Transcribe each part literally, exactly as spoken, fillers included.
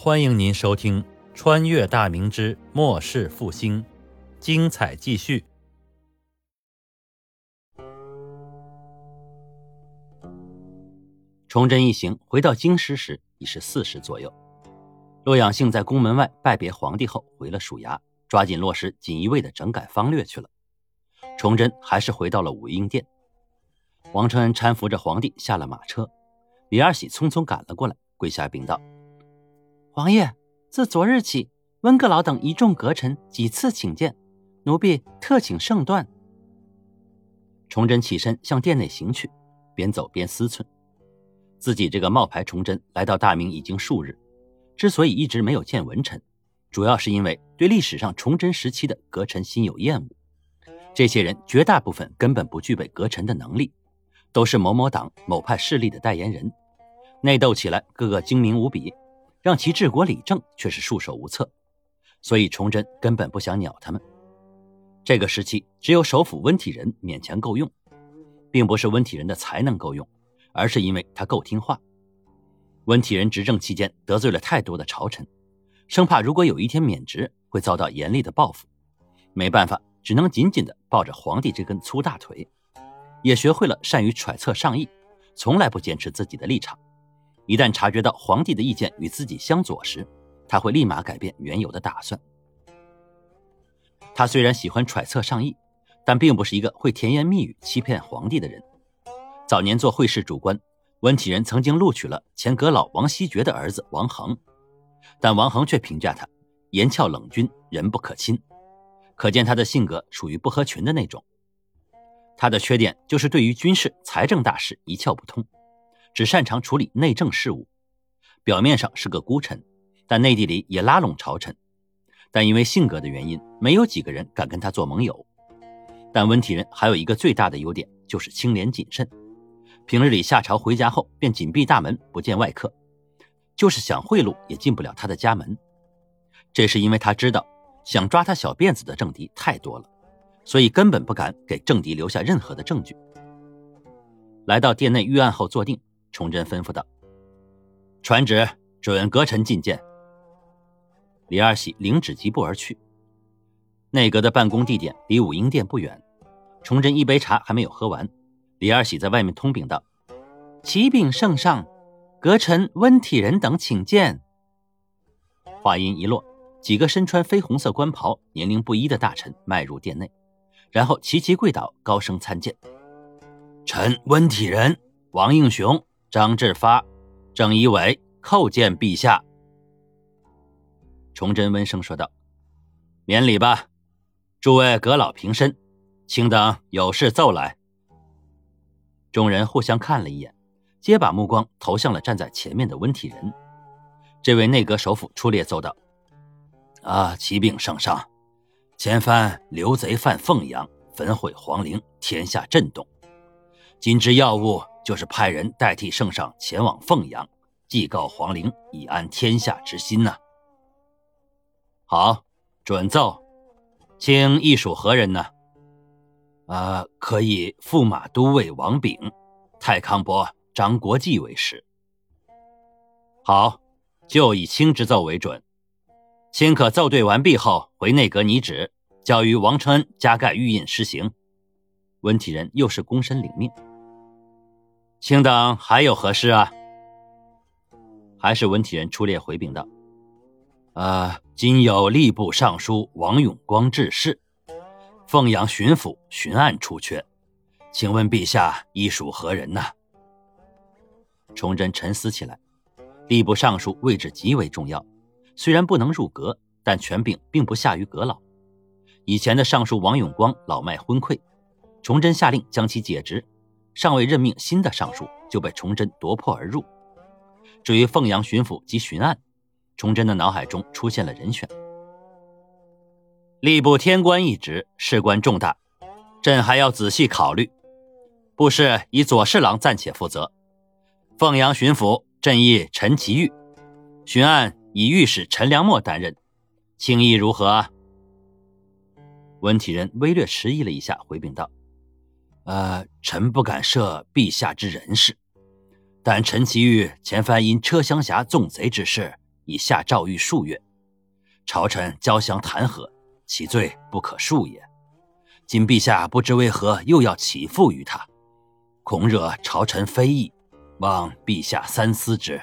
欢迎您收听《穿越大明之末世复兴》，精彩继续。 崇祯一行回到京师时已是四时左右。洛阳性在宫门外拜别皇帝后回了署衙，抓紧落实锦衣卫的整改方略去了。崇祯还是回到了武英殿。王承恩搀扶着皇帝下了马车，李二喜匆匆赶了过来，跪下禀道： 王爷，自昨日起，温阁老等一众阁臣几次请见，奴婢特请圣断。 崇祯起身向殿内行去，边走边思忖，自己这个冒牌崇祯来到大明已经数日，之所以一直没有见文臣，主要是因为对历史上崇祯时期的阁臣心有厌恶。这些人绝大部分根本不具备阁臣的能力，都是某某党某派势力的代言人，内斗起来个个精明无比，让其治国理政却是束手无策，所以崇祯根本不想鸟他们。这个时期只有首辅温体仁勉强够用，并不是温体仁的才能够用，而是因为他够听话。温体仁执政期间得罪了太多的朝臣，生怕如果有一天免职会遭到严厉的报复，没办法，只能紧紧地抱着皇帝这根粗大腿，也学会了善于揣测上意，从来不坚持自己的立场。一旦察觉到皇帝的意见与自己相左时，他会立马改变原有的打算。他虽然喜欢揣测上意，但并不是一个会甜言蜜语欺骗皇帝的人。早年做会试主官，温体仁曾经录取了前阁老王希爵的儿子王恒，但王恒却评价他言俏冷峻，人不可亲，可见他的性格属于不合群的那种。他的缺点就是对于军事财政大事一窍不通，只擅长处理内政事务，表面上是个孤臣，但内地里也拉拢朝臣，但因为性格的原因，没有几个人敢跟他做盟友。但温体仁还有一个最大的优点，就是清廉谨慎，平日里下朝回家后便紧闭大门，不见外客，就是想贿赂也进不了他的家门。这是因为他知道想抓他小辫子的政敌太多了，所以根本不敢给政敌留下任何的证据。来到殿内御案后坐定，崇祯吩咐道：传旨，准阁臣觐见。李二喜领旨疾步而去。内阁的办公地点离武英殿不远，崇祯一杯茶还没有喝完，李二喜在外面通禀道：启禀圣上，阁臣温体仁等请见。话音一落，几个身穿绯红色官袍年龄不一的大臣迈入殿内，然后齐齐跪倒，高声参见。臣温体仁、王应雄、张志发、郑一伟叩见陛下。崇祯温声说道：免礼吧，诸位阁老平身，卿等有事奏来。众人互相看了一眼，皆把目光投向了站在前面的温体仁。这位内阁首辅出列奏道：啊，启禀圣上，前番刘贼犯凤阳，焚毁皇陵，天下震动。今之要务就是派人代替圣上前往凤阳，祭告皇陵，以安天下之心呐、啊。好，准奏。卿亦属何人呢？啊，可以驸马都尉王炳，太康伯张国际为师。好，就以卿之奏为准。卿可奏对完毕后回内阁拟旨，交于王承恩加盖御印施行。温体仁又是躬身领命。卿等还有何事啊？还是温体仁出列回禀道：呃，今有吏部尚书王永光致仕，凤阳巡抚巡按出缺，请问陛下亦属何人呢？崇祯沉思起来，吏部尚书位置极为重要，虽然不能入阁，但权柄并不下于阁老。以前的尚书王永光老迈昏聩，崇祯下令将其解职，尚未任命新的尚书就被崇祯夺魄而入。至于凤阳巡抚及巡按，崇祯的脑海中出现了人选。吏部天官一职，事关重大，朕还要仔细考虑。部事以左侍郎暂且负责，凤阳巡抚朕意陈其玉，巡按以御史陈良谟担任，卿意如何啊？温体仁微略迟疑了一下，回禀道：呃，臣不敢涉陛下之人事，但陈其玉前番因车厢峡纵贼之事以下诏狱数月，朝臣交相弹劾，其罪不可恕也。今陛下不知为何又要起复于他，恐惹朝臣非议，望陛下三思之。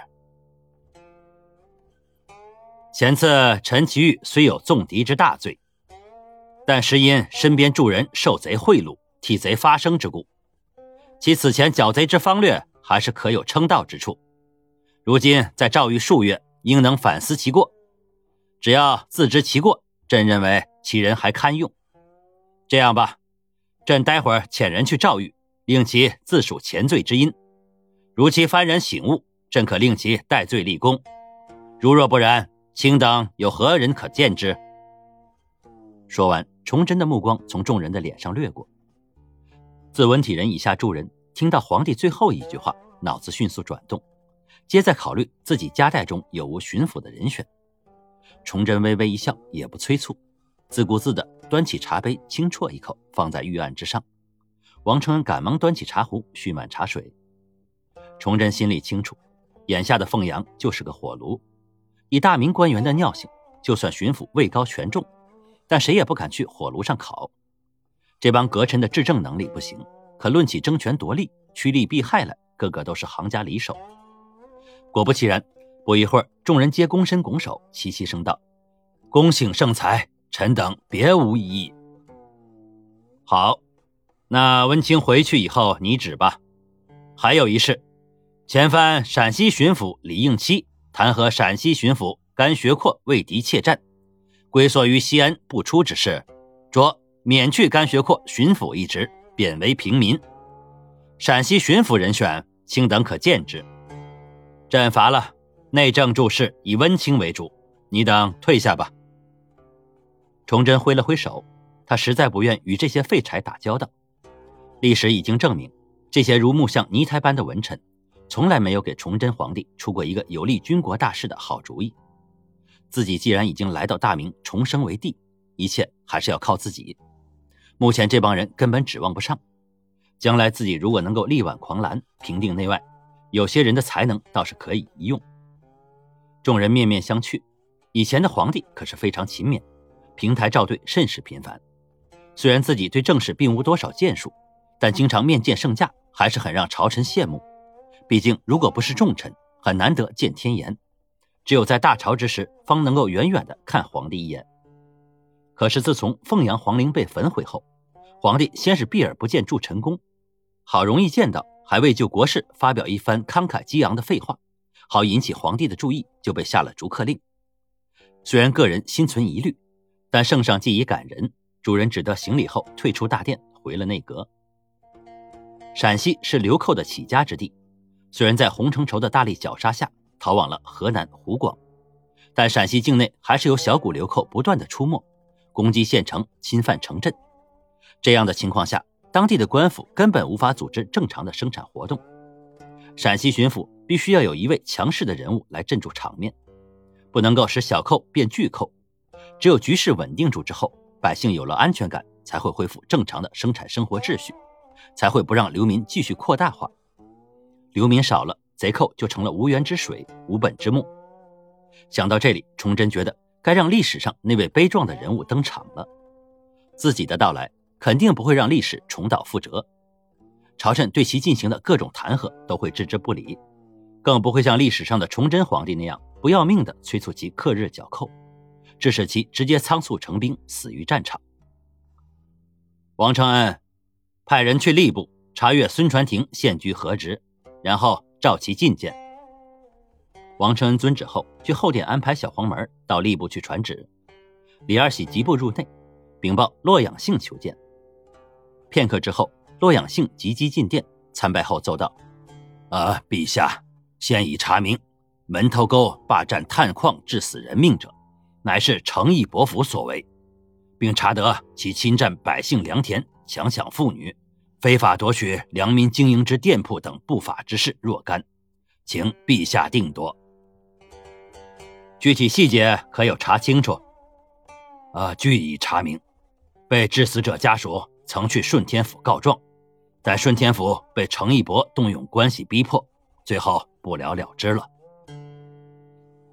前次陈其玉虽有纵敌之大罪，但实因身边助人受贼贿赂，替贼发声之故，其此前剿贼之方略还是可有称道之处。如今在诏狱数月，应能反思其过。只要自知其过，朕认为其人还堪用。这样吧，朕待会儿遣人去诏狱，令其自述前罪之因。如其幡然醒悟，朕可令其戴罪立功；如若不然，卿等有何人可见之？说完，崇祯的目光从众人的脸上掠过。自文体人以下诸人听到皇帝最后一句话，脑子迅速转动，皆在考虑自己家带中有无巡抚的人选。崇祯微微一笑，也不催促，自顾自地端起茶杯，轻啜一口，放在御案之上。王承恩赶忙端起茶壶，蓄满茶水。崇祯心里清楚，眼下的凤阳就是个火炉。以大明官员的尿性，就算巡抚位高权重，但谁也不敢去火炉上烤。这帮阁臣的治政能力不行，可论起争权夺利、趋利避害来，个个都是行家里手。果不其然，不一会儿，众人皆躬身拱手，齐齐声道：“恭请圣裁，臣等别无异议。”好，那温卿回去以后你旨吧。还有一事，前番陕西巡抚李应期弹劾陕西巡抚甘学阔为敌怯战，归缩于西安不出之事，着免去甘学阔巡抚一职，贬为平民。陕西巡抚人选，卿等可见之。朕罚了，内政注事以温卿为主，你等退下吧。崇祯挥了挥手，他实在不愿与这些废柴打交道。历史已经证明，这些如木像泥胎般的文臣，从来没有给崇祯皇帝出过一个有利军国大事的好主意。自己既然已经来到大明重生为帝，一切还是要靠自己。目前这帮人根本指望不上，将来自己如果能够力挽狂澜，平定内外，有些人的才能倒是可以一用。众人面面相觑，以前的皇帝可是非常勤勉，平台召对甚是频繁。虽然自己对政事并无多少建树，但经常面见圣驾，还是很让朝臣羡慕。毕竟如果不是重臣，很难得见天颜，只有在大朝之时，方能够远远地看皇帝一眼。可是自从凤阳皇陵被焚毁后，皇帝先是避而不见祝臣公，好容易见到，还未就国事发表一番慷慨激昂的废话，好引起皇帝的注意，就被下了逐客令。虽然个人心存疑虑，但圣上既已感人，主人只得行礼后退出大殿，回了内阁。陕西是流寇的起家之地，虽然在洪承畴的大力绞杀下逃往了河南湖广，但陕西境内还是有小股流寇不断的出没，攻击县城，侵犯城镇。这样的情况下，当地的官府根本无法组织正常的生产活动。陕西巡抚必须要有一位强势的人物来镇住场面，不能够使小寇变巨寇。只有局势稳定住之后，百姓有了安全感，才会恢复正常的生产生活秩序，才会不让流民继续扩大化。流民少了，贼寇就成了无源之水，无本之木。想到这里，崇祯觉得该让历史上那位悲壮的人物登场了。自己的到来肯定不会让历史重蹈覆辙，朝臣对其进行的各种弹劾都会置之不理，更不会像历史上的崇祯皇帝那样不要命地催促其克日剿寇，致使其直接仓促成兵，死于战场。王承恩派人去吏部查阅孙传庭现居何职，然后召其觐见。王承恩遵旨后，去后殿安排小黄门到吏部去传旨。李二喜急步入内，禀报洛阳性求见。片刻之后，洛阳性急急进殿，参拜后奏道：啊，陛下，现已查明，门头沟霸占探矿致死人命者，乃是诚意伯府所为，并查得其侵占百姓良田，强抢妇女，非法夺取良民经营之店铺等不法之事若干，请陛下定夺。具体细节可有查清楚？啊，据已查明，被致死者家属曾去顺天府告状，但顺天府被程义伯动用关系逼迫，最后不了了之了。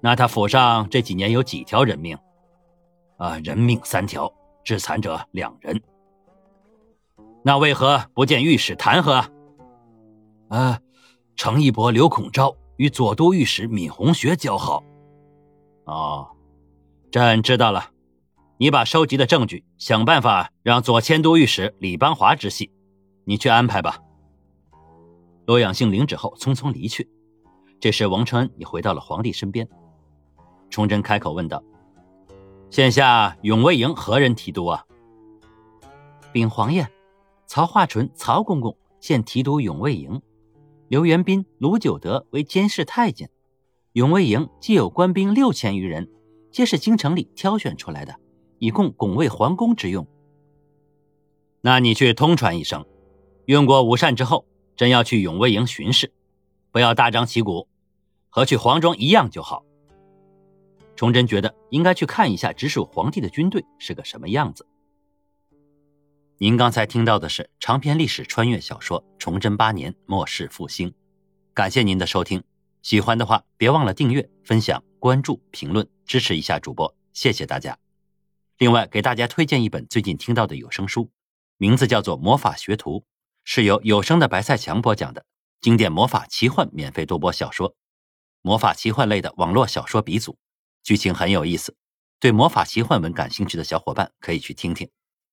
那他府上这几年有几条人命？啊，人命三条，致残者两人。那为何不见御史弹劾？啊，程义伯、刘孔昭与左都御史闵洪学交好。哦，朕知道了。你把收集的证据想办法让左迁都御史李邦华知悉，你去安排吧。罗养性领旨后匆匆离去。这时王承恩也回到了皇帝身边。崇祯开口问道：现下永卫营何人提督啊？ 禀皇爷，曹化纯曹公公现提督永卫营，刘元斌、卢九德为监视太监。永卫营既有官兵六千余人，皆是京城里挑选出来的，以供拱卫皇宫之用。 那你去通传一声，用过午膳之后，朕要去永卫营巡视，不要大张旗鼓，和去黄庄一样就好。崇祯觉得应该去看一下直属皇帝的军队是个什么样子。您刚才听到的是长篇历史穿越小说《崇祯八年末世复兴》，感谢您的收听。喜欢的话别忘了订阅、分享、关注、评论，支持一下主播，谢谢大家。另外给大家推荐一本最近听到的有声书，名字叫做《魔法学徒》，是由有声的白菜强播讲的经典魔法奇幻免费多播小说，魔法奇幻类的网络小说鼻祖，剧情很有意思，对魔法奇幻文感兴趣的小伙伴可以去听听。